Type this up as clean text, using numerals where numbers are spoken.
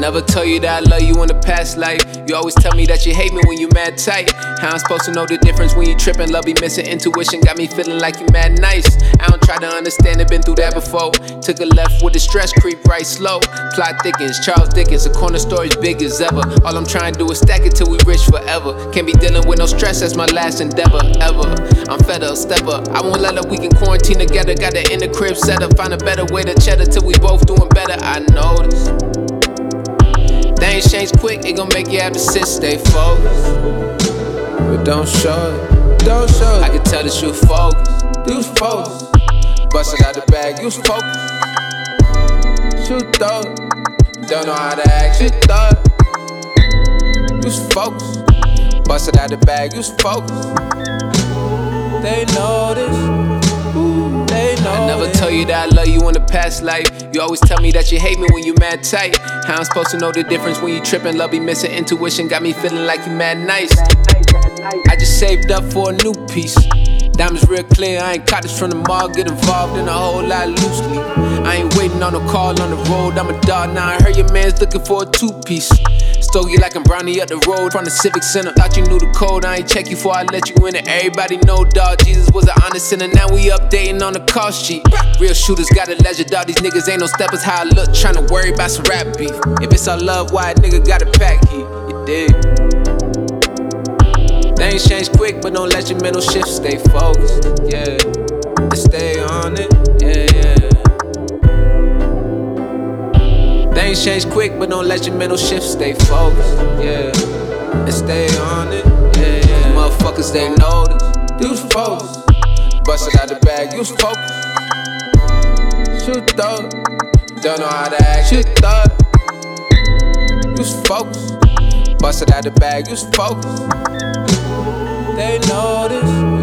never told you that I love you in the past life. You always tell me that you hate me when you mad tight. How I'm supposed to know the difference when you trippin'? Love be missing, intuition got me feeling like you mad nice. I don't try to understand it, been through that before. Took a left with the stress, creep right slow. Plot thickens, Charles Dickens, a corner story's big as ever. All I'm trying to do is stack it till we rich forever. Can't be dealing with no stress, that's my last endeavor, ever. I'm fed up, step up, I won't let up, we can quarantine together. Got the in the crib set up, find a better way to cheddar till we both doing better, I notice. Things change quick, it gon' make you have to sit, stay focused. But don't show it, don't show it. I can tell that you focused, you focused. Bustin' out the bag, you focused. Shoot though, don't know how to act, you thought. You focused. Bustin' out the bag, you focused. They know this. I never told you that I love you in the past life. You always tell me that you hate me when you mad tight. How I'm supposed to know the difference when you trippin'? Love be missing, intuition got me feeling like you mad nice. I just saved up for a new piece. Diamonds real clear, I ain't caught this from the mall. Get involved in a whole lot loosely. I ain't waiting on no call on the road. I'm a dog now, I heard your man's looking for a two-piece. Stogie like I'm Brownie up the road from the Civic Center. Thought you knew the code, I ain't check you before I let you in it. Everybody know, dawg, Jesus was an honest sinner. Now we updating on the cost sheet. Real shooters got a ledger, dawg, these niggas ain't no steppers. How I look, tryna worry about some rap beef. If it's all love, why a nigga got a pack heat? You dig? Things change quick, but don't let your mental shift, stay focused, yeah. And stay on it, yeah. Things change quick, but don't let your mental shift, stay focused, yeah. And stay on it, yeah. Motherfuckers, they notice, you focused. Bustin' out the bag, you focused. Shoot though, don't know how to act, you thought. You focused. Bustin' out the bag, you focused. They know this.